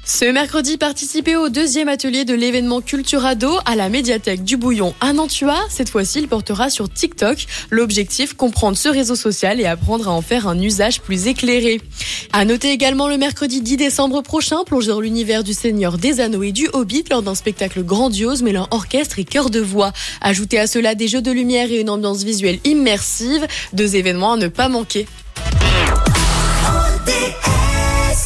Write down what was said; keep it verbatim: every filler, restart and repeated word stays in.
Ce mercredi, participez au deuxième atelier de l'événement Culturado à la médiathèque du Bouillon à Nantua. Cette fois-ci, il portera sur TikTok. L'objectif, comprendre ce réseau social et apprendre à en faire un usage plus éclairé. À noter également le mercredi dix décembre prochain, plonger dans l'univers du Seigneur des Anneaux et du Hobbit lors d'un spectacle grandiose mêlant orchestre et chœur de voix. Ajoutez à cela des jeux de lumière et une ambiance visuelle immersive, deux événements à ne pas manquer.